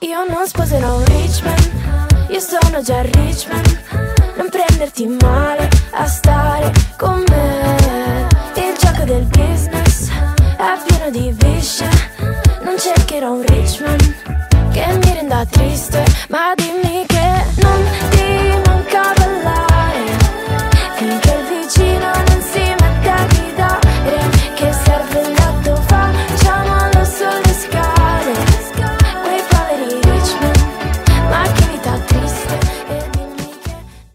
Io non sposerò un rich man, io sono già rich man. Non prenderti male a stare con me. Il gioco del business è pieno di visce. Non cercherò un rich man che mi renda triste, ma dimmi